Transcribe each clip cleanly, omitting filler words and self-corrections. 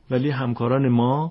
ولی همکاران ما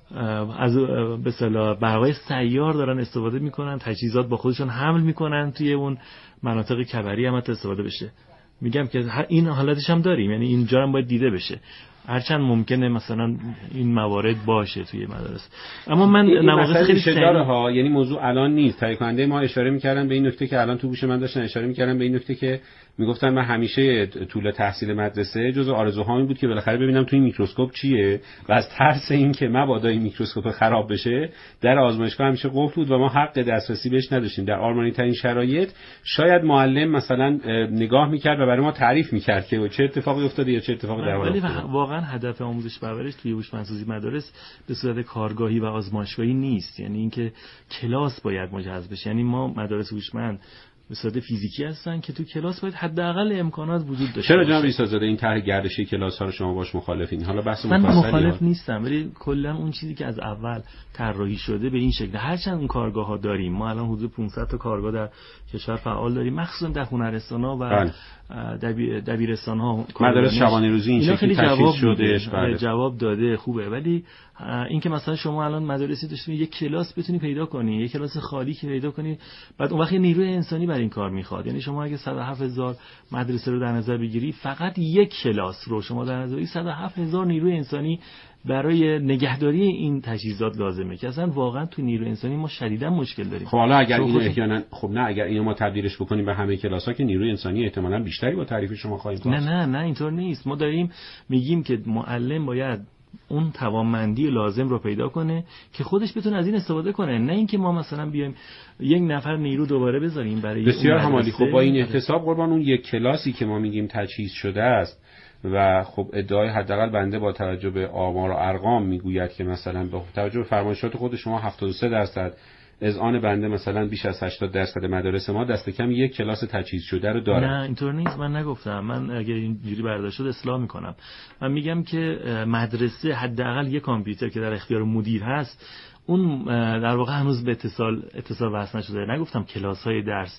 از به اصطلاح برقای سیار دارن استفاده میکنن، تجهیزات با خودشون حمل میکنن توی اون مناطق کبری هم استفاده بشه. میگم که این حالتش هم داریم، یعنی اینجا هم باید دیده بشه، هرچند ممکنه مثلا این موارد باشه توی مدارس. اما من نواقص خیلی شداره ها، یعنی موضوع الان نیست. تهیه کننده ما اشاره می‌کردن به این نکته که الان تو گوش من داشتن اشاره می‌کردن به این نکته که میگفتن من همیشه طول تحصیل مدرسه جزء آرزوهام بود که بالاخره ببینم توی میکروسکوپ چیه و از ترس این که مبادا این میکروسکوپ خراب بشه در آزمایشگاه همیشه قفل بود و ما حق دسترسی بهش نداشتیم. در آرمانی ترین شرایط شاید معلم مثلا نگاه می‌کرد و برای ما تعریف می‌کرد که چه اتفاقی افتاده یا چه اتفاقی در حال افتاده. واقعا هدف آموزش پرورش توی هوشمندسازی مدارس به صورت کارگاهی و آزمایشگاهی نیست، یعنی اینکه کلاس باید مجهز بشه. یعنی ما مدارس هوشمند به صورت فیزیکی هستن که تو کلاس باید حداقل امکانات وجود داشته باشه. چرا جناب عیسی‌زاده این طرح گردشی کلاس ها رو شما باش مخالفین؟ حالا بحث من مخالف نیستم، ولی کلا اون چیزی که از اول طراحی شده به این شکل، هرچند اون کارگاه ها داریم، ما الان حدود 500 تا کارگاه در کشور فعال داریم، مخصوصا در هنرستان‌ها و دبیرستان‌ها، مدارس شبانه روزی این شکلی تشکیل شده، جواب داده، خوبه. ولی اینکه مثلا شما الان مدارسی داشتین یک کلاس بتونی پیدا کنی، یک کلاس خالی که پیدا کنی، بعد اون وقت نیروی انسانی برای این کار میخواد. یعنی شما اگه 107,000 مدرسه رو در نظر بگیری، فقط یک کلاس رو شما در نظر بگیری، 107,000 نیروی انسانی برای نگهداری این تجهیزات لازمه که اصلا واقعا تو نیروی انسانی ما شدیدا مشکل داریم. خب حالا اگر اینو احیانا اگر اینو ما تبدیلش بکنیم به همه کلاس‌ها که نیروی انسانی احتمالاً بیشتری با تعریف شما خواهیم داشت. نه اینطور نیست. ما داریم میگیم که معلم باید اون توانمندی لازم رو پیدا کنه که خودش بتونه از این استفاده کنه، نه اینکه ما مثلا بیایم یک نفر نیرو دوباره بذاریم برای بسیار همالی. خب با این احتساب قربان اون یک کلاسی که ما میگیم تجهیز شده است و خب ادعای حداقل بنده با توجه به آمار و ارقام میگوید که مثلا با توجه به فرمایشات خود شما 73% اذعان بنده مثلا بیش از 80% مدارس ما دست کم یک کلاس تجهیز شده رو داره. نه اینطور نیست، من نگفتم. من اگه اینجوری برداشت شد اصلاح میکنم. من میگم که مدرسه حداقل یک کامپیوتر که در اختیار مدیر هست، اون در واقع هنوز به اتصال وصل نشده. نگفتم کلاس‌های درس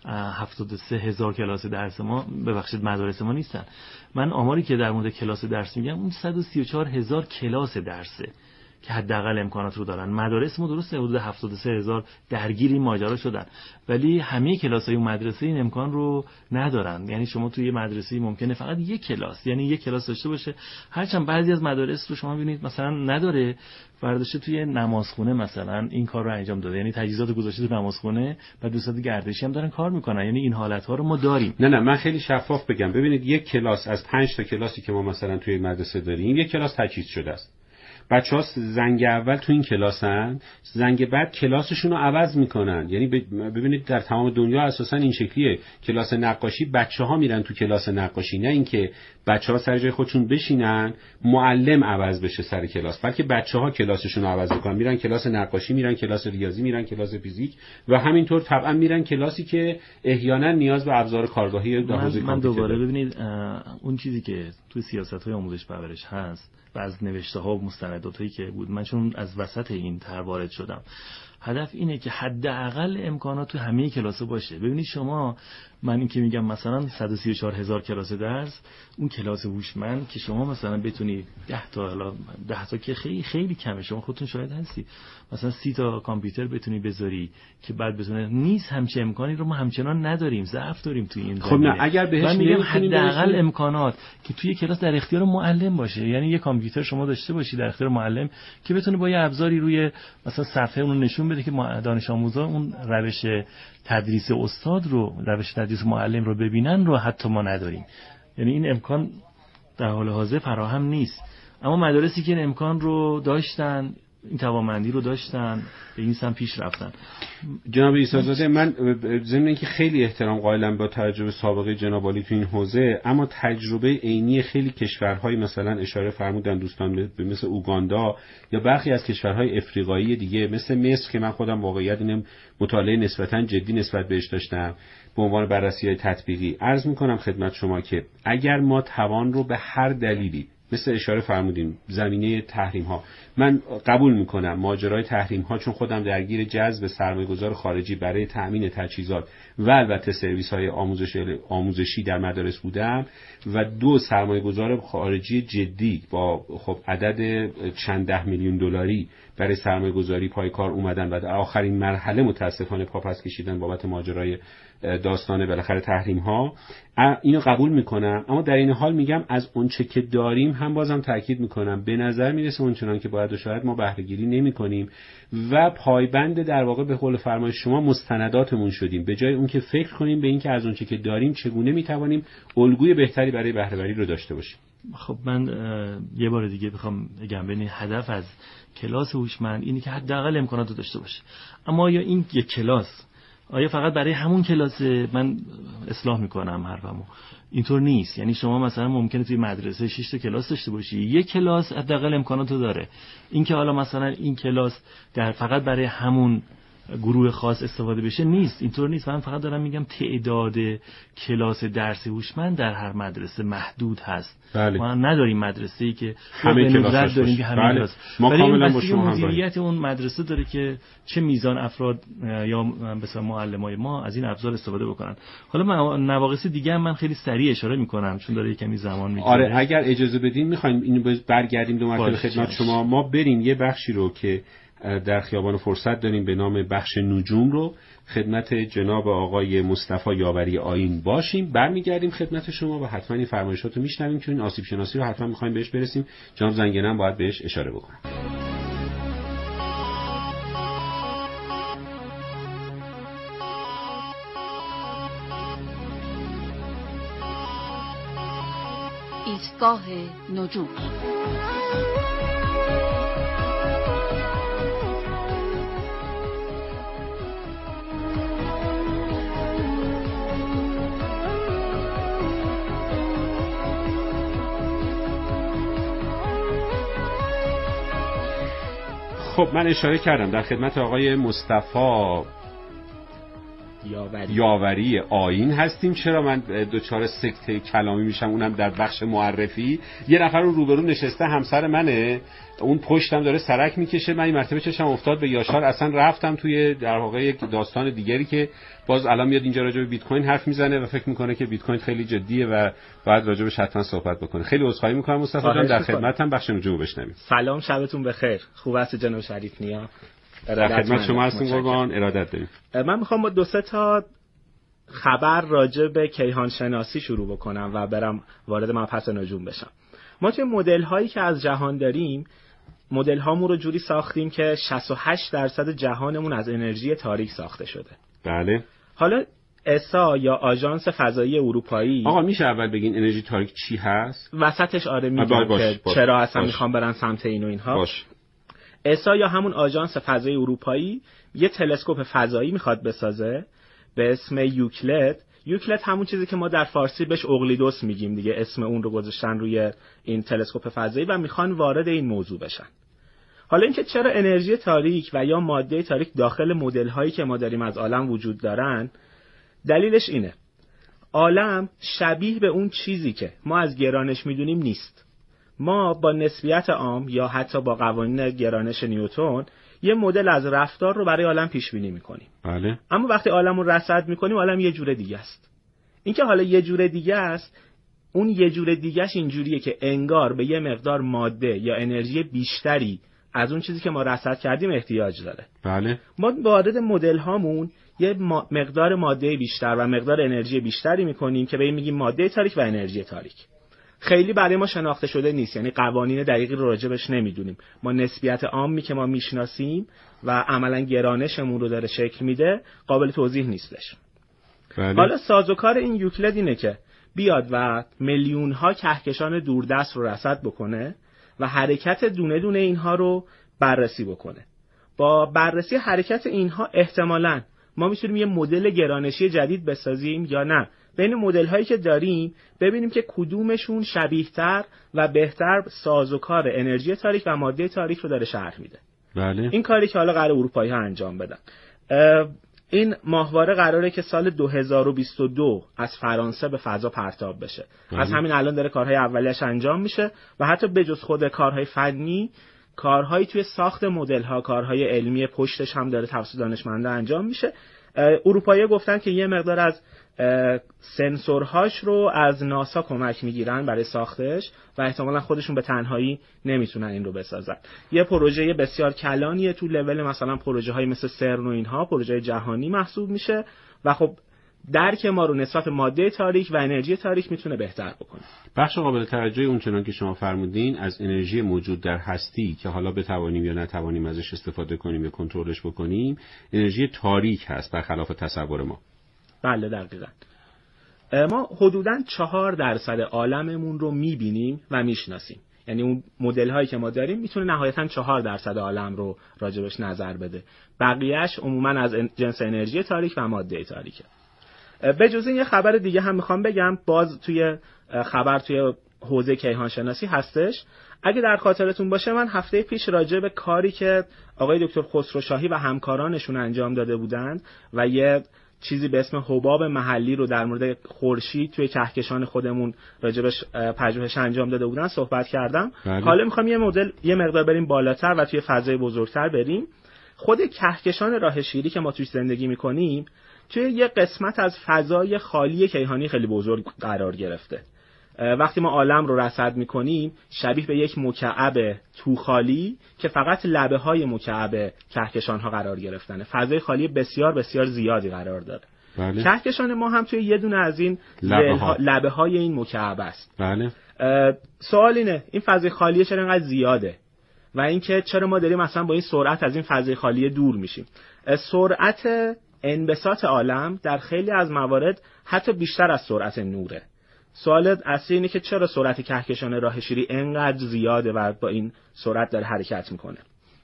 73,000 کلاس درس ما ببخشید مدارس ما نیستن. من آماری که در مورد کلاس درس میگم اون 134,000 کلاس درسه که حداقل امکانات رو دارن. مدارس ما درسته حدود 73,000 درگیر این ماجرا شدن، ولی همه کلاس‌های اون مدرسه این امکان رو ندارن. یعنی شما توی یه مدرسه ممکنه فقط یک کلاس، یعنی یک کلاس داشته باشه، هرچند بعضی از مدارس رو شما ببینید مثلا نداره، برداشته توی نمازخونه مثلا این کار رو انجام داده، یعنی تجهیزات گذاشته تو نمازخونه و دوستان گردشی هم دارن کار میکنن. یعنی این حالت‌ها رو ما داریم. نه من خیلی شفاف بگم، ببینید یک کلاس از 5 تا کلاسی که ما مثلا توی مدرسه داریم، یک کلاس تجهیز شده است. بچه‌ها زنگ اول تو این کلاسن، زنگ بعد کلاسشون رو عوض میکنن. یعنی ببینید در تمام دنیا اساسا این شکلیه. کلاس نقاشی بچه‌ها میرن تو کلاس نقاشی، نه اینکه بچه‌ها سر جای خودشون بشینن معلم عوض بشه سر کلاس، بلکه بچه‌ها کلاسشون رو عوض میکنن، میرن کلاس نقاشی، میرن کلاس ریاضی، میرن کلاس فیزیک و همینطور طبعا میرن کلاسی که احیانا نیاز به ابزار کارگاهی حوزه کامپیوتر. من دوباره ببینید اون چیزی که تو سیاست‌های آموزش پرورش هست و از نوشته‌ها و مستنداتایی که بود، من چون از وسط این طرح وارد شدم، هدف اینه که حداقل امکانات تو همه کلاس‌ها باشه. ببینید شما، من این که میگم مثلا 134,000 کلاس درس، اون کلاس هوشمند که شما مثلا بتونی 10 تا که خیلی کمه، شما خودتون شاهد هستی، مثلا 30 تا کامپیوتر بتونی بذاری که بعد بتونه، نیست همچین امکانی رو ما همچنان نداریم، ضعف داریم توی این زمینه. خب نه اگر بهش میگم حداقل امکانات که توی کلاس در اختیار معلم باشه، یعنی یه کامپیوتر شما داشته باشی در اختیار معلم که بتونه با یه ابزاری روی مثلا صفحه اون نشون بده که دانش آموزا اون روش تدریس استاد رو، روش تدریس معلم رو ببینن رو حتی ما نداریم. یعنی این امکان در حال حاضر فراهم نیست. اما مدارسی که این امکان رو داشتن، این توانمندی رو داشتن، به این سمت پیش رفتن. جناب عیسی‌زاده، من ضمن اینکه خیلی احترام قائلم با تجربه سابقه جناب عالی تو این حوزه، اما تجربه عینی خیلی کشورهای مثلا اشاره فرمودن دوستان مثل اوگاندا یا برخی از کشورهای افریقایی دیگه مثل مصر که من خودم واقعیت اینم مطالعه نسبتاً جدی نسبت بهش داشتم به عنوان بررسی‌های تطبیقی، عرض می‌کنم خدمت شما که اگر ما توان رو به هر دلیلی مثل اشاره فرمودیم زمینه تحریم ها، من قبول میکنم ماجرای تحریم ها، چون خودم درگیر جذب سرمایه‌گذار خارجی برای تأمین تجهیزات و البته سرویس های آموزشی در مدارس بودم و 2 سرمایه‌گذار خارجی جدی با خب عدد چند ده میلیون دلاری برای سرمایه‌گذاری پای کار اومدن و در آخرین مرحله متاسفانه پاپس کشیدن بابت ماجرای داستان بالاخره تحریم ها. اینو قبول میکنم، اما در این حال میگم از اونچه که داریم هم بازم تاکید میکنم به نظر میرسه اونچنان که باید و شاید ما بهره گیری نمیکنیم و پایبند در واقع به قول فرمایش شما مستنداتمون شدیم، به جای اون که فکر کنیم به این که از اونچه که داریم چگونه میتوانیم الگوی بهتری برای بهره وری رو داشته باشیم. خب من یه بار دیگه بخوام بگم ببین هدف از کلاس هوشمند اینه که حداقل امکانات رو داشته باشه. اما آیا این یک کلاس آیا فقط برای همون کلاس؟ من اصلاح میکنم حرفمو، اینطور نیست. یعنی شما مثلا ممکنه توی مدرسه 6 تا کلاس داشته باشی، یک کلاس حداقل امکاناتو داره. این که حالا مثلا این کلاس در فقط برای همون گروه خاص استفاده بشه نیست، اینطور نیست. من فقط دارم میگم تعداد کلاس درس هوشمند در هر مدرسه محدود هست. بله. ما نداریم مدرسه‌ای که همه کلاس داریم که همه کلاس. ما کاملا با شما مدیریت اون مدرسه داره که چه میزان افراد یا مثلا معلمای ما از این ابزار استفاده بکنن. حالا من نواقص دیگه هم من خیلی سریع اشاره میکنم چون داره کمی زمان میگیره. آره اگر اجازه بدین میخوایم اینو برگردیم دو مرتبه خدمت شما. ما بریم یه بخشی رو که در خیابان فرصت داریم به نام بخش نجوم رو خدمت جناب آقای مصطفی یاوری آیین باشیم، برمیگردیم خدمت شما و حتما این فرمایشات رو میشنویم چون این آسیب شناسی رو حتما میخوایم بهش برسیم. جناب زنگنه هم باید بهش اشاره بکنم. ایستگاه نجوم. خب من اشاره کردم در خدمت آقای مصطفی یاوری آیین هستیم. چرا من دوچار سکته کلامی میشم اونم در بخش معرفی؟ یه نفر رو روبرو نشسته همسر منه، اون پشتم داره سرک میکشه، من این مرتبه چشم افتاد به یاشار، اصلا رفتم توی در واقع یک داستان دیگری که باز الان میاد اینجا راجع به بیت کوین حرف میزنه و فکر میکنه که بیت کوین خیلی جدیه و باید راجع بهش حتما صحبت بکنه. خیلی عذرخواهی میکنم مصطفی جان، در خدمتم، بخش نجوم بشنویم. سلام، شبتون بخیر. خوب است جناب شریف نیا؟ در خدمت شما هستیم قربان، ارادت داریم. من میخوام با 2-3 تا خبر راجع به کیهان شناسی شروع بکنم و برم وارد مبحث نجوم بشم. ما توی مدل هایی که از جهان داریم، مدل هامون رو جوری ساختیم که 68% جهانمون از انرژی تاریک ساخته شده. بله. حالا اسا یا آژانس فضایی اروپایی، آقا میشه اول بگین انرژی تاریک چی هست؟ وسطش آره میگم که چرا اصلا میخوام برن سمت این و اینها. باش. اسا یا همون آژانس فضایی اروپایی یه تلسکوپ فضایی میخواد بسازه به اسم یوکلد. یوکلد همون چیزی که ما در فارسی بهش اقلیدس میگیم دیگه، اسم اون رو گذاشتن روی این تلسکوپ فضایی و میخوان وارد این موضوع بشن. حالا اینکه چرا انرژی تاریک و یا ماده تاریک داخل مدل هایی که ما داریم از عالم وجود دارن، دلیلش اینه: عالم شبیه به اون چیزی که ما از گرانش میدونیم نیست. ما با نسبیت عام یا حتی با قوانین گرانش نیوتن یه مدل از رفتار رو برای عالم پیش بینی میکنیم. بله. اما وقتی عالم رو رصد میکنیم، عالم یه جور دیگه است. اینکه حالا یه جور دیگه است، اون یه جور دیگهش اینجوریه که انگار به یه مقدار ماده یا انرژی بیشتری از اون چیزی که ما رصد کردیم احتیاج داره. بله. ما وارد مدل هامون یه مقدار ماده بیشتر و مقدار انرژی بیشتری میکنیم که به این میگیم ماده تاریک و انرژی تاریک. خیلی برای ما شناخته شده نیست، یعنی قوانین دقیقی رو راجبش نمیدونیم. ما نسبیت عامی که ما میشناسیم و عملا گرانشمون رو داره شکل میده قابل توضیح نیستش. بله. حالا سازوکار این یوکلد اینه که بیاد و میلیون ها کهکشان دوردست رو رصد بکنه و حرکت دونه دونه اینها رو بررسی بکنه. با بررسی حرکت اینها احتمالاً ما میتونیم یه مدل گرانشی جدید بسازیم یا نه. بین مدل هایی که داریم ببینیم که کدومشون شبیه‌تر و بهتر سازوکار انرژی تاریک و ماده تاریک رو داره شرح میده. بله. این کاری که حالا قرار اروپایی ها انجام بدن. این ماهواره قراره که سال 2022 از فرانسه به فضا پرتاب بشه. از همین الان داره کارهای اولیه‌اش انجام میشه و حتی بجز خود کارهای فنی، کارهایی توی ساخت مدل‌ها، کارهای علمی پشتش هم داره توسط دانشمندان انجام میشه. اروپایی‌ها گفتن که یه مقدار از سنسورهاش رو از ناسا کمک میگیرن برای ساختش و احتمالاً خودشون به تنهایی نمیتونن این رو بسازن. یه پروژه بسیار کلانیه، تو لول مثلا پروژه‌های مثل سرن و اینها، پروژه جهانی محسوب میشه و خب درک ما رو نسبت ماده تاریک و انرژی تاریک میتونه بهتر بکنه. بخش قابل توجهی اونچنان که شما فرمودین از انرژی موجود در هستی که حالا بتوانیم یا نتوانیم ازش استفاده کنیم یا کنترلش بکنیم، انرژی تاریک هست برخلاف تصور ما. بله دقیقاً. ما حدوداً 4% عالممون رو میبینیم و میشناسیم. یعنی اون مدل هایی که ما داریم میتونه نهایتاً 4% عالم رو راجبش نظر بده. بقیه‌اش عموماً از جنس انرژی تاریک و ماده تاریکه. به جز این یه خبر دیگه هم میخوام بگم، باز توی خبر توی حوزه کیهان شناسی هستش. اگه در خاطرتون باشه من هفته پیش راجع به کاری که آقای دکتر خسروشاهی و همکارانشون انجام داده بودند و یه چیزی به اسم حباب محلی رو در مورد خورشید توی کهکشان خودمون راجبش پژوهش انجام داده بودن صحبت کردم. حالا میخوام یه مقدار بریم بالاتر و توی فضای بزرگتر بریم. خود کهکشان راه شیری که ما توش زندگی میکنیم توی یه قسمت از فضای خالی کیهانی خیلی بزرگ قرار گرفته. وقتی ما عالم رو رصد میکنیم شبیه به یک مکعب تو خالی که فقط لبه های مکعب کهکشان ها قرار گرفتنه. فضای خالی بسیار بسیار زیادی قرار داره. بله. کهکشان ما هم توی یه دونه از این لبه های این مکعب است. بله. سوال اینه این فضای خالی چرا اینقدر زیاده و اینکه چرا ما داریم مثلا با این سرعت از این فضای خالی دور میشیم. سرعت انبساط عالم در خیلی از موارد حتی بیشتر از سرعت نوره. سوال اصلی اینه که چرا سرعت کهکشان راه شیری اینقدر زیاده و با این سرعت داره حرکت میکنه.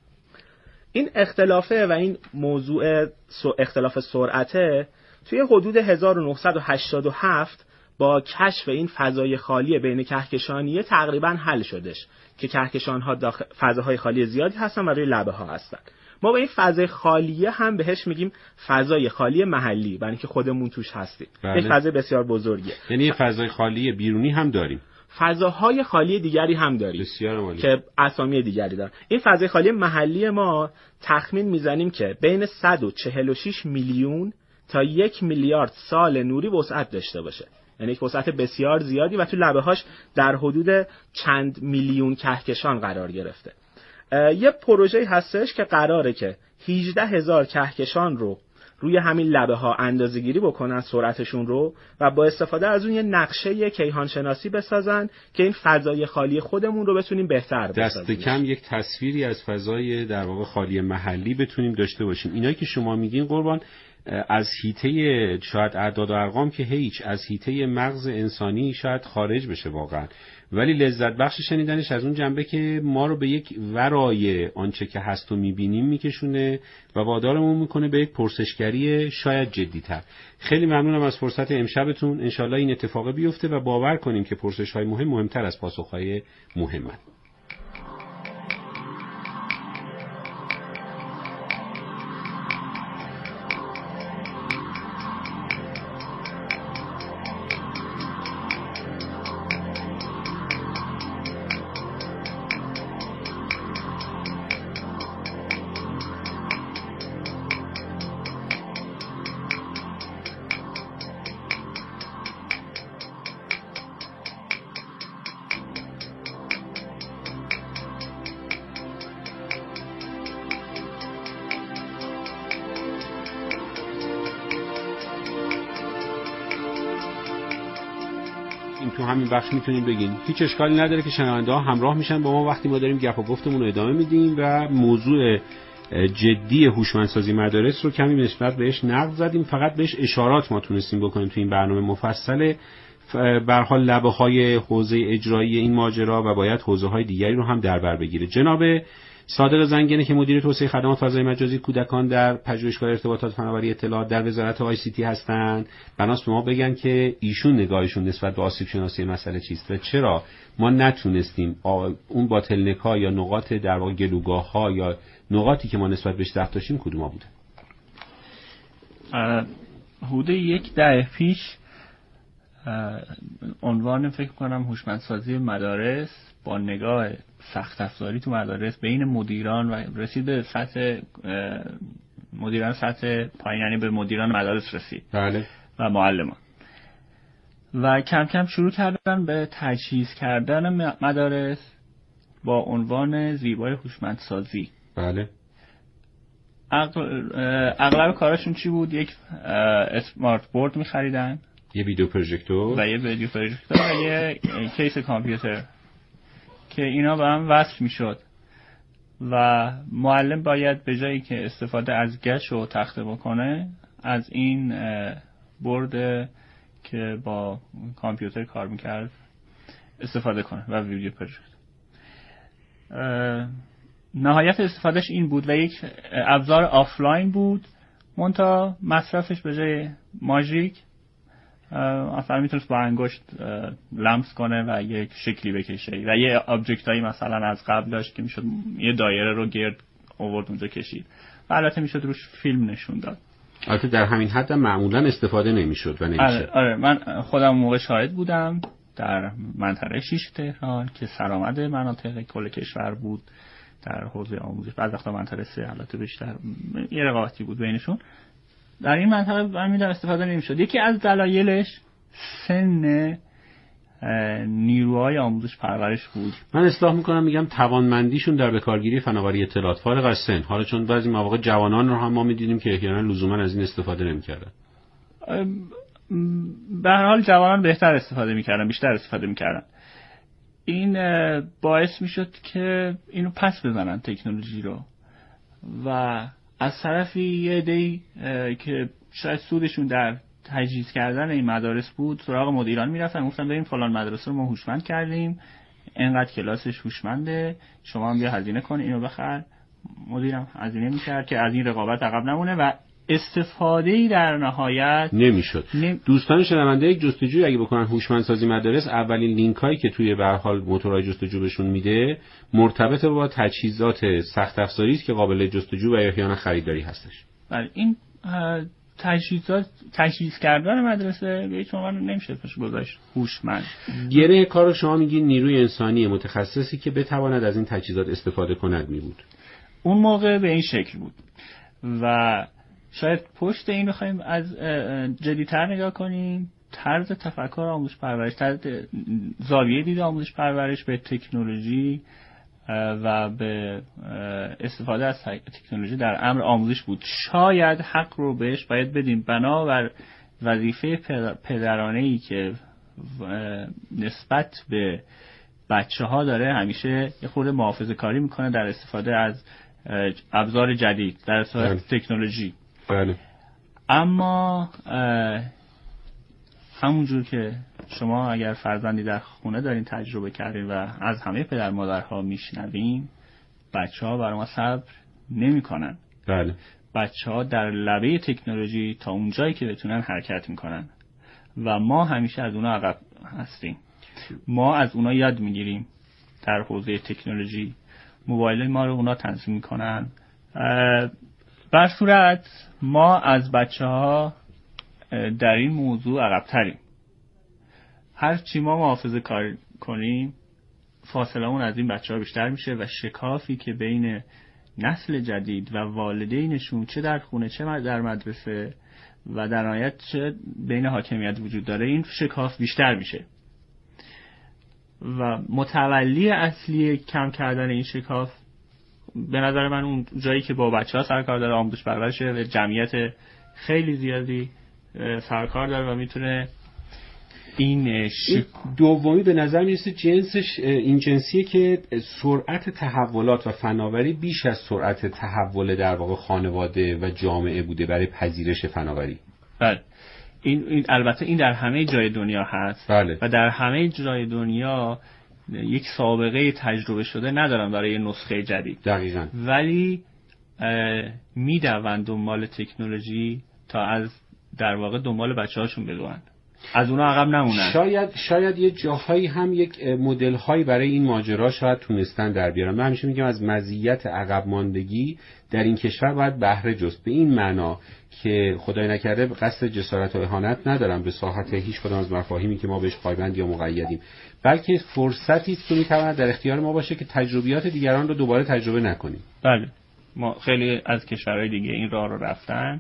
این اختلافه و این موضوع اختلاف سرعته توی حدود 1987 با کشف این فضای خالی بین کهکشانیه تقریبا حل شدش که کهکشان‌ها فضاهای خالی زیادی هستن و روی لبه ها هستن. ما به این فضای خالیه هم بهش میگیم فضای خالی محلی، برای اینکه خودمون توش هستیم. بله. یک فضای بسیار بزرگیه. یعنی یه فضای خالی بیرونی هم داریم. فضاهای خالی دیگری هم داریم. بسیار عالی. که اسامی دیگری دارن. این فضای خالی محلی ما تخمین میزنیم که بین 146 میلیون تا 1 میلیارد سال نوری وسعت داشته باشه. یعنی یک وسعت بسیار زیادی و تو لبه‌هاش در حدود چند میلیون کهکشان قرار گرفته. یه پروژه‌ای هستش که قراره که 18,000 کهکشان رو روی همین لبه ها اندازه‌گیری بکنن سرعتشون رو و با استفاده از اون یه نقشه کیهان شناسی بسازن که این فضای خالی خودمون رو بتونیم بهتر بسازیم. دست کم یک تصویری از فضای در واقع خالی محلی بتونیم داشته باشیم. اینایی که شما میگین قربان از حیطه شاید اعداد و ارقام که هیچ، از حیطه مغز انسانی شاید خارج بشه واقعا، ولی لذت بخش شنیدنش از اون جنبه که ما رو به یک ورای آنچه که هست و میبینیم میکشونه و وادارمون میکنه به یک پرسشگری شاید جدی‌تر. خیلی ممنونم از فرصت امشبتون. انشالله این اتفاق بیفته و باور کنیم که پرسش‌های مهم مهمتر از پاسخ‌های مهمن. تو همین بخش میتونیم بگین هیچ اشکالی نداره که شنونده ها همراه میشن با ما وقتی ما داریم گپ و گفتمون رو ادامه میدیم و موضوع جدی هوشمندسازی مدارس رو کمی نسبت بهش نقد زدیم، فقط بهش اشارات ما تونستیم بکنیم تو این برنامه مفصل. به هر حال لبه‌های حوزه اجرایی این ماجرا و باید حوزه‌های دیگری رو هم در بر بگیره. جناب صادق زنگنه که مدیر توسعه خدمات فضای مجازی کودکان در پژوهشگاه ارتباطات فناوری اطلاعات در وزارت ICT هستند، بناست به ما بگن که ایشون نگاهشون نسبت به آسیب شناسی مسئله چیست و چرا ما نتونستیم اون باطلنک‌ها یا نقاط در واقع گلوگاه‌ها یا نقاطی که ما نسبت بهش دست داشتیم کدوما بوده. حدود 10 دهه پیش عنوان فکر کنم هوشمندسازی مدارس با نگاه سخت افزاری تو مدارس بین مدیران و رسید به سطح مدیران سطح پایین، یعنی به مدیران مدارس رسید. بله. و معلمان و کم کم شروع کردن به تجهیز کردن مدارس با عنوان زیبای هوشمندسازی. بله. اغلب کاراشون چی بود؟ یک اسمارت بورد می‌خریدن، یه ویدیو پروژکتور و یه کیس کامپیوتر که اینا به هم وصل میشد و معلم باید به جایی که استفاده از گچ و تخته بکنه از این بورد که با کامپیوتر کار میکرد استفاده کنه و ویدیو پروژکتور. نهایت استفادهش این بود و یک ابزار آفلاین بود، منتها مصرفش به جای ماژیک اصلا میتونست با انگشت لمس کنه و یک شکلی بکشه و یه آبجکت هایی مثلا از قبل داشت که میشد یه دایره رو گرد آورد اونجا کشید و البته میشد روش فیلم نشون داد. البته در همین حد معمولا استفاده نمیشد و نمیشه. آره من خودم موقع شاهد بودم در منطقه 6 تهران که سرآمد مناطق کل کشور بود در حوزه آموزش، بعضی وقتا منطقه 3 البته بیشتر یه رقابتی بود بینشون. در این منطقه همین استفاده نمیشد. یکی از دلایلش سن نیروهای آموزش پرورش بود. من اصلاح میکنم میگم توانمندیشون در بکارگیری فناوری اطلاعات فارغ از سن. حالا چون بعضی مواقع جوانان رو هم ما میدیدیم که احیانا لزوما از این استفاده نمیکردن. به هر حال جوانان بهتر استفاده میکردن، بیشتر استفاده میکردن. این باعث میشد که اینو پس بزنن تکنولوژی رو و از طرفی یه عده‌ای که شاید سودشون در تجهیز کردن این مدارس بود سراغ مدیران میرفتن، گفتن بریم فلان مدرسه رو ما هوشمند کردیم، اینقدر کلاسش هوشمنده، شما هم بیا هزینه کن اینو بخر. مدیرم هزینه میکرد که از این رقابت عقب نمونه و استفاده‌ای در نهایت نمیشد. دوستان شنونده یک جستجوی اگه بکنن هوشمندسازی مدارس، اولین لینک هایی که توی به هر حال موتورهای جستجو بهشون میده مرتبط با تجهیزات سخت افزاری است که قابل جستجو و احیانا خریداری هستش. بله، این تجهیز کردن مدرسه به هیچ عنوان نمیشه پس گذاشت هوشمند. گره کارو شما میگین نیروی انسانی متخصصی که بتواند از این تجهیزات استفاده کند می بود. اون موقع به این شکل بود و شاید پشت این بخوایم از جدی‌تر نگاه کنیم، طرز تفکر آموزش پرورش، طرز زاویه دید آموزش پرورش به تکنولوژی و به استفاده از تکنولوژی در امر آموزش بود. شاید حق رو بهش باید بدیم بنابر وظیفه پدرانه‌ای که نسبت به بچه‌ها داره همیشه یه خورده محافظه‌کاری میکنه در استفاده از ابزار جدید، در استفاده از تکنولوژی. بله. اما همونجور که شما اگر فرزندی در خونه دارین تجربه کردین و از همه پدر مادرها میشنوین، بچه‌ها برای ما صبر نمی‌کنن. بله. بچه‌ها در لبه تکنولوژی تا اونجایی که بتونن حرکت میکنن و ما همیشه از اونا عقب هستیم. ما از اونا یاد میگیریم در حوزه تکنولوژی. موبایل ما رو اونا تنظیم میکنن. بر صورت ما از بچه‌ها در این موضوع عقب‌تریم. هر چی ما محافظه کار کنیم فاصله‌مون از این بچه‌ها بیشتر میشه و شکافی که بین نسل جدید و والدینشون چه در خونه چه در مدرسه و در نهایت چه بین حاکمیت وجود داره، این شکاف بیشتر میشه و متولی اصلی کم کردن این شکاف به نظر من اون جایی که با بچه‌ها سرکار داره آموزش پرورشه و جمعیت خیلی زیادی سرکار داره و میتونه این دومی به نظر میرسه جنسش این جنسیه که سرعت تحولات و فناوری بیش از سرعت تحول در واقع خانواده و جامعه بوده برای پذیرش فناوری. بله. این البته این در همه جای دنیا هست. بله. و در همه جای دنیا یک سابقه تجربه شده ندارن برای نسخه جدید. دقیقاً. ولی میدوند دنبال تکنولوژی تا از در واقع دنبال بچه‌هاشون بدوند. از اونها عقب نمونن. شاید یه جاهایی هم یک مدل هایی برای این ماجرا شاید تونستن در بیارن. من همیشه میگم از مزیت عقب ماندگی در این کشور باید بهره جست، به این معنا که خدای نکرده قصد جسارت و اهانت ندارم به ساحت هیچ کدام از مفاهیمی که ما بهش پایبند یا مقیدیم، بلکه فرصتی است که میتواند در اختیار ما باشه که تجربیات دیگران رو دوباره تجربه نکنیم. بله، ما خیلی از کشورهای دیگه این راه رو رفتن،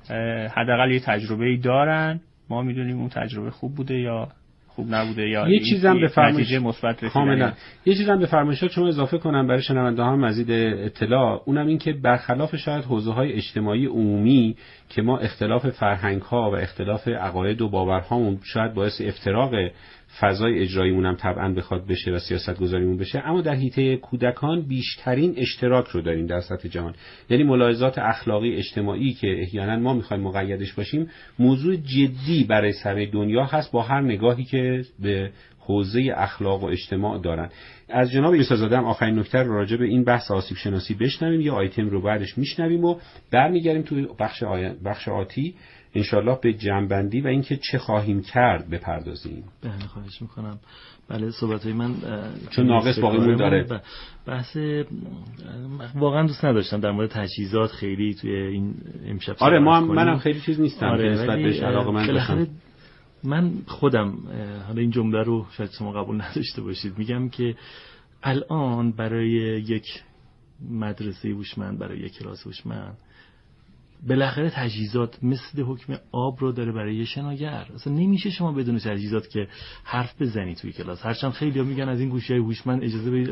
حداقل یه تجربه‌ای دارن، ما میدونیم اون تجربه خوب بوده یا خوب نبوده یا یه چیزام به نتیجه مثبت رسیدن. یه چیزام به فرمایشات شما اضافه کنم برای شنونده‌ها مزید اطلاع، اونم این که برخلاف شاید حوزه‌های اجتماعی عمومی که ما اختلاف فرهنگ‌ها و اختلاف عقاید و باورهامون شاید باعث افتراق فضای اجراییمون هم طبعا بخواد بشه و سیاست‌گذاریمون بشه، اما در حیطه کودکان بیشترین اشتراک رو داریم در سطح جهان. یعنی ملاحظات اخلاقی اجتماعی که احیانا ما می‌خوایم مقیدش باشیم موضوع جدی برای سر دنیا هست با هر نگاهی که به حوزه اخلاق و اجتماع دارن. از جناب یوسفزاده هم آخرین نکته رو راجع به این بحث آسیب شناسی بشنویم، یه آیتم رو بعدش میشنویم و برمیگردیم تو بخش آتی انشالله به جنبندی و اینکه چه خواهیم کرد بپردازیم. بله خواهش میکنم. بله صحبت‌های من چون ناقص باقیمون داره. بحث واقعا دوست نداشتم در مورد تجهیزات خیلی توی این امشب. آره منم خیلی چیز نیستم که نسبت بهش علاقه‌مند باشم. من خودم حالا این جمله رو شاید شما قبول نداشته باشید، میگم که الان برای یک مدرسه هوشمند، برای یک کلاس هوشمند، بالاخره تجهیزات مثل حکم آب رو داره برای شناگر. اصلا نمیشه شما بدون تجهیزات که حرف بزنی توی کلاس. هرچند خیلی‌ها میگن از این گوشی‌های هوشمند اجازه بدید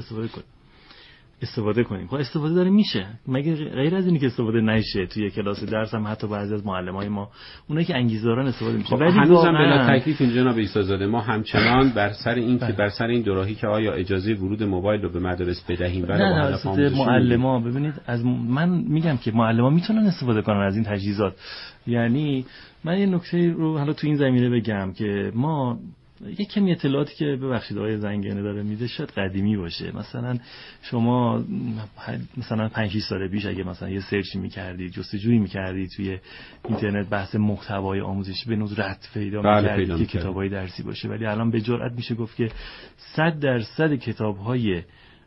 استفاده کنیم. خب استفاده داره میشه، مگه غیر از اینی که استفاده نشه توی کلاس درس هم حتی بعضی از معلمای ما اونایی که انگیزه دارن استفاده میشه. ولی هنوزم بلا تکلیف اینجا جناب عیسی‌زاده ما همچنان بر سر این که بر سر این دوراهی که آیا اجازه ورود موبایل رو به مدارس بدهیم برای معلما. ببینید من میگم که معلما میتونن استفاده کنن از این تجهیزات. یعنی من یه نکته رو حالا تو این زمینه بگم که ما یک کمی اطلاعاتی که ببخشید آقای زنگنه داره میده شاید قدیمی باشه. مثلا شما مثلا 5-6 سال پیش اگه مثلا یه سرچ می‌کردید، جستجویی می‌کردید توی اینترنت بحث محتوای آموزشی به ندرت پیدا می‌کردید که کتابای درسی باشه، ولی الان به جرئت میشه گفت که 100% کتاب‌های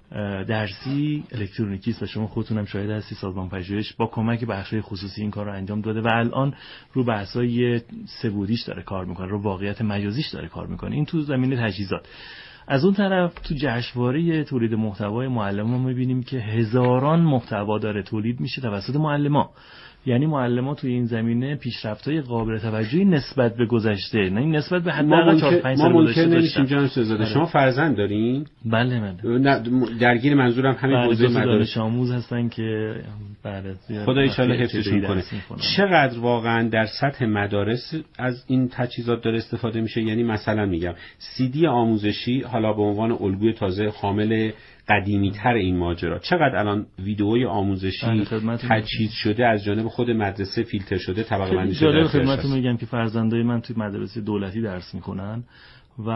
درسی الکترونیکی است و شما خودتون هم شاهد هستی. سازمان پژوهش با کمک بخش‌های خصوصی این کار رو انجام داده و الان رو بحث‌های سه‌بعدیش داره کار میکنه، رو واقعیت مجازیش داره کار میکنه. این تو زمینه تجهیزات. از اون طرف تو جشنواره تولید محتوای معلمان ما می‌بینیم که هزاران محتوا داره تولید میشه توسط معلمان. یعنی معلمان توی این زمینه پیشرفت‌های قابل توجهی نسبت به گذشته، نه نسبت به حداقل 4-5 سال گذشته نمی‌شیم. جان عیسی‌زاده شما فرزند دارین؟ بله من درگیر منظورم همین حوزه دانش آموز هستن که بله خدا ان شاءالله حفظشون کنه. چقدر واقعا در سطح مدارس از این تجهیزات داره استفاده میشه؟ یعنی مثلا میگم CD آموزشی حالا به عنوان الگوی تازه حامل قدیمی‌تر این ماجرا، چقدر الان ویدئوی آموزشی تجهیز شده از جانب خود مدرسه فیلتر شده، طبقه بندی شده؟ جالب خدمتتون میگم که فرزندای من توی مدرسه دولتی درس میکنن و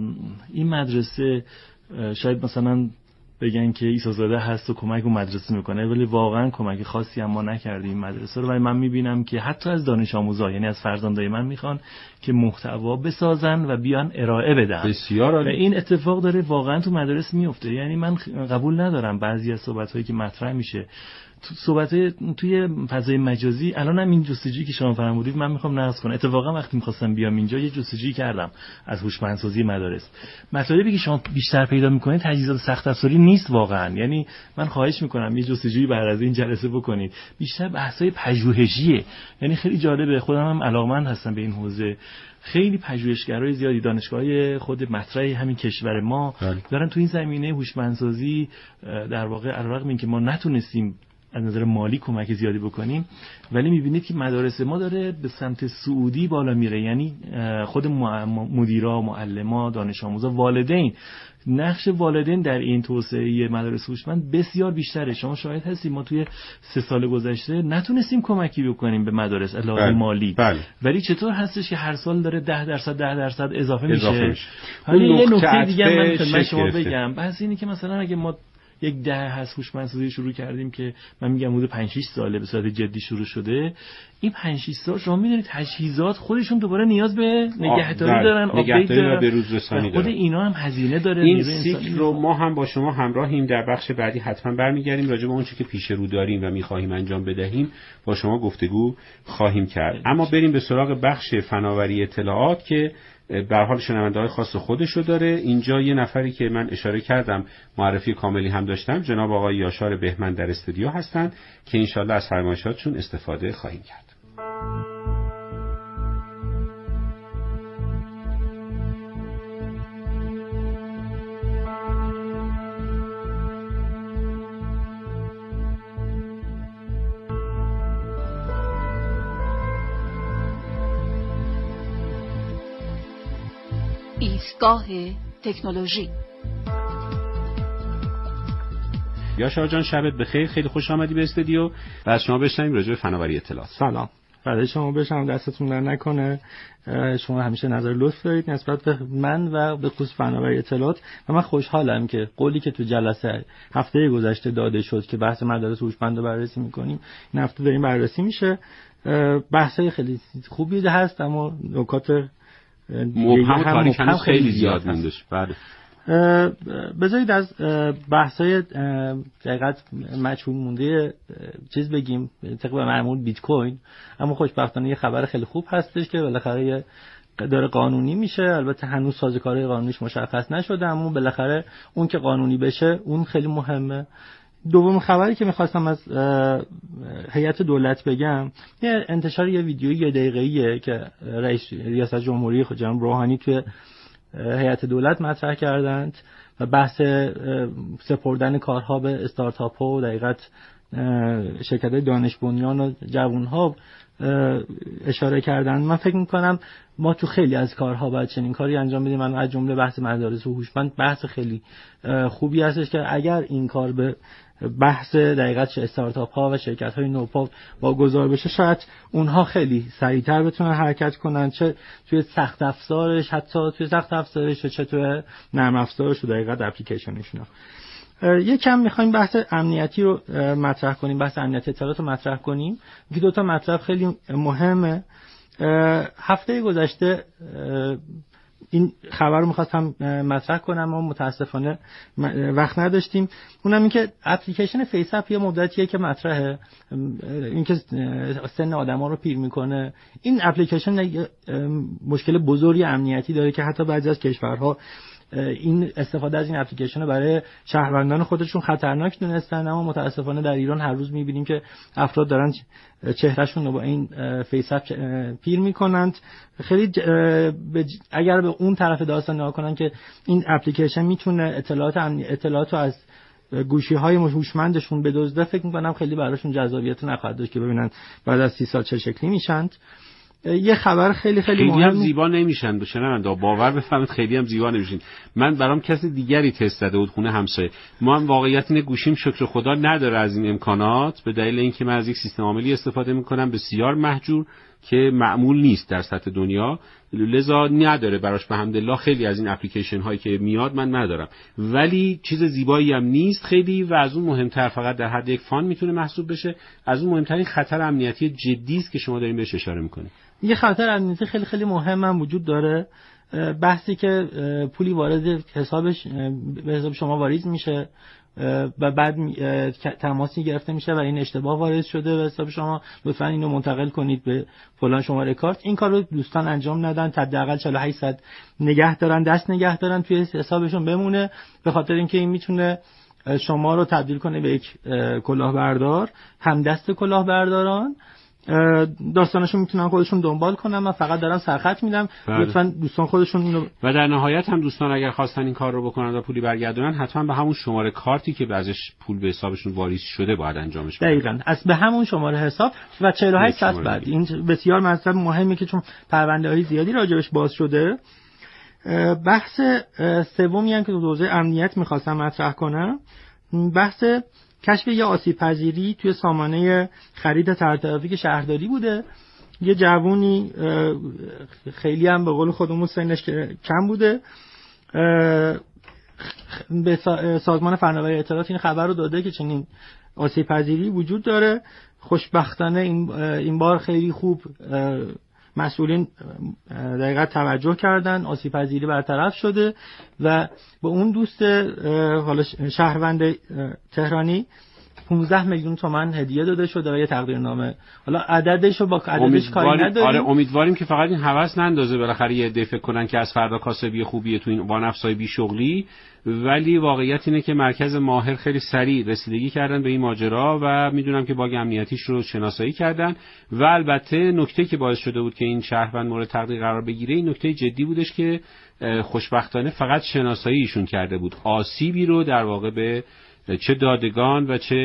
این مدرسه شاید مثلا بگن که عیسی‌زاده هست و کمک اون مدرسه میکنه، ولی واقعا کمک خاصی هم ما نکردیم مدرسه رو. ولی من میبینم که حتی از دانش آموزا، یعنی از فرزندای من میخوان که محتوا بسازن و بیان ارائه بدن. بسیار و این اتفاق داره واقعا تو مدارس میفته. یعنی من قبول ندارم بعضی از صحبت‌هایی که مطرح میشه صحبت توی فضای مجازی. الان هم این جستجویی که شما فرمودید من میخوام نقض کنم. اتفاقا وقتی میخواستم بیام اینجا یه جستجویی کردم از هوشمندسازی مدارس. مطالبی که شما بیشتر پیدا میکنید تجهیزات سخت افزاری نیست واقعا. یعنی من خواهش میکنم یه جستجویی بعد از این جلسه بکنید، بیشتر بحث‌های پژوهشیه. یعنی خیلی جالبه، خودم هم علاقه‌مند هستم به این حوزه. خیلی پژوهشگرای زیادی دانشگاه‌های خود مطرح همین کشور ما دارن تو این زمینه هوشمندسازی در واقع علیرغم اینکه ما نتونستیم از نظر مالی کمک زیادی بکنیم، ولی میبینید که مدارس ما داره به سمت سعودی بالا میره. یعنی خود مدیرا، معلما، دانش آموزا، والدین، نقش والدین در این توسعه مدارس هوشمند بسیار بیشتره. شما شاهد هستید ما توی 3 سال گذشته نتونستیم کمکی بکنیم به مدارس علاوه مالی. ولی چطور هستش که هر سال داره 10% اضافه میشه. حالا یه نکته دیگه من خدمت شما بگم، بحث اینه که مثلا اگه ما یک دهه هست هوشمندسازی شروع کردیم که من میگم حدود 5 6 ساله به صورت جدی شروع شده. این 5 6 سال شما میدونید تجهیزات خودشون دوباره نیاز به نگهداری دارن، آپدیت دارن و به روز رسانی دارن. خود اینا هم هزینه داره. این سیکل رو ما هم با شما همراهیم، در بخش بعدی حتما برمیگردیم راجع به اون چیزی که پیش رو داریم و می‌خواهیم انجام بدهیم با شما گفتگو خواهیم کرد. اما بریم به سراغ بخش فناوری اطلاعات که به هر حال شنونده‌های خاص خودشو داره. اینجا یه نفری که من اشاره کردم معرفی کاملی هم داشتم، جناب آقای یاشار بهمن در استودیو هستن که انشالله از فرمایشاتشون استفاده خواهیم کرد. ایستگاه تکنولوژی. یاشار جان شبت بخیر، خیلی خوش آمدی به استودیو و از شما بشنویم راجع به فناوری اطلاعات. سلام. بعد شما بشم دستتون در نکنه. شما همیشه نظر لطف دارید نسبت به من و به خصوص فناوری اطلاعات و من خوشحالم که قولی که تو جلسه هفته گذشته داده شد که بحث مدارس هوشمند رو بررسی می‌کنیم این هفته داریم بررسی میشه. بحثای خیلی خوبی هست اما نکات مبهم تاریخ هنوز خیلی زیاد موندش. بله. بذارید از بحثای دقیقاً مجهول مونده چیز بگیم طبق معمول بیت کوین. اما خوشبختانه یه خبر خیلی خوب هستش که بالاخره داره قانونی میشه. البته هنوز سازوکارهای قانونیش مشخص نشده اما بالاخره اون که قانونی بشه اون خیلی مهمه. دوم خبری که میخواستم از هیئت دولت بگم یه انتشار یه ویدیویی 1 دقیقه‌ایه که ریاست جمهوری جناب روحانی توی هیئت دولت مطرح کردند و بحث سپردن کارها به استارتاپ ها و دقیقاً شرکت‌های دانش بنیان و جوان‌ها اشاره کردند. من فکر می‌کنم ما تو خیلی از کارها باید چنین کاری انجام بدیم. من از جمله بحث مدارس هوشمند بحث خیلی خوبی هستش که اگر این کار به بحث دقیقاً استارتاپ ها و شرکت های نوپا واگذار بشه شاید اونها خیلی سریعتر بتونن حرکت کنن، چه توی سخت افزارش حتی توی سخت افزارش چه توی نرم افزارش و دقیقاً اپلیکیشنشون. یکم می‌خوایم بحث امنیتی رو مطرح کنیم، بحث امنیت اطلاعات رو مطرح کنیم که دو تا مطلب خیلی مهمه. هفته گذشته این خبر رو می‌خواستم مطرح کنم اما متاسفانه وقت نداشتیم. اونم این که اپلیکیشن فیس اپ یه مدتیه که مطرحه، این که سن آدم‌ها رو پیر می‌کنه. این اپلیکیشن مشکل بزرگی امنیتی داره که حتی بعضی از کشورها این استفاده از این اپلیکیشن رو برای شهروندان خودشون خطرناک دونستن اما متاسفانه در ایران هر روز می‌بینیم که افراد دارن چهرهشون رو با این فیس اپ پیر می‌کنند. خیلی اگر به اون طرف داستان نگاه کنن که این اپلیکیشن میتونه اطلاعات رو از گوشی‌های هوشمندشون بدزده، فکر می‌کنم خیلی براشون جذابیت نخواهد داشت که ببینن بعد از 30 سال چه شکلی میشن. یه خبر خیلی مهم، هم زیبا نمیشن بشنوندا، باور بفهمید خیلی هم زیبا نمیشین. من برام کسی دیگری تست داده بود خونه همسایه ما هم واقعیت اینه گوشیم شکر خدا نداره از این امکانات به دلیل اینکه من از یک سیستم عاملی استفاده میکنم بسیار محجور که معمول نیست در سطح دنیا، لذا نداره براش به حمدالله خیلی از این اپلیکیشن هایی که میاد من ندارم، ولی چیز زیبایی هم نیست خیلی و از اون مهمتر فقط در حد یک فان میتونه محسوب بشه. از اون مهمترین خطر امنیتی جدی است که شما دارین بهش اشاره میکنید. یه خطر امنیتی خیلی مهم هم وجود داره. بحثی که پولی وارد حسابش به حساب شما واریز میشه و بعد تماسی گرفته میشه و این اشتباه وارد شده به حساب شما، لطفاً اینو منتقل کنید به فلان شماره کارت. این کارو دوستان انجام ندن، حداقل 48 ساعت دست نگه دارن توی حسابشون بمونه، به خاطر اینکه این میتونه شما رو تبدیل کنه به یک کلاهبردار، همدست کلاهبرداران. داستانشون میتونن خودشون دنبال کنن، من فقط دارم سرخط میدم. لطفاً دوستان خودشون اینو و در نهایت هم دوستان اگر خواستن این کار رو بکنن و پولی برگردونن حتما به همون شماره کارتی که ازش پول به حسابشون واریز شده باید انجامش بدن. دقیقاً از به همون شماره حساب و 48 ساعت بعد. این بسیار مطلب مهمه که چون پرونده‌های زیادی راجبش باز شده. بحث سومی هم که تو حوزه امنیت می‌خواستم مطرح کنم، بحث کشف یه آسیب پذیری توی سامانه خرید ترافیک شهرداری بوده. یه جوونی خیلی هم به قول خودمون سنش کم بوده به سازمان فناوری اطلاعات این خبر رو داده که چنین آسیب پذیری وجود داره. خوشبختانه این بار خیلی خوب مسئولین دقیقاً توجه کردن، آسیب پذیری برطرف شده و به اون دوست حالا شهروند تهرانی 15 میلیون تومان هدیه داده شده و یه تقدیرنامه. حالا عددش رو با عددش کاری نداریم. آره امیدواریم که فقط این هوس نندازه بالاخره یه عده فکر کنن که از فردا کاسبی خوبیه تو این وانفسای بی شغلی، ولی واقعیت اینه که مرکز ماهر خیلی سریع رسیدگی کردن به این ماجرا و میدونم که باگ امنیتیش رو شناسایی کردن و البته نکته که باعث شده بود که این شهروند مورد تقدیر قرار بگیره این نکته جدی بودش که خوشبختانه فقط شناسایی ایشون کرده بود، آسیبی رو در واقع به چه دادگان و چه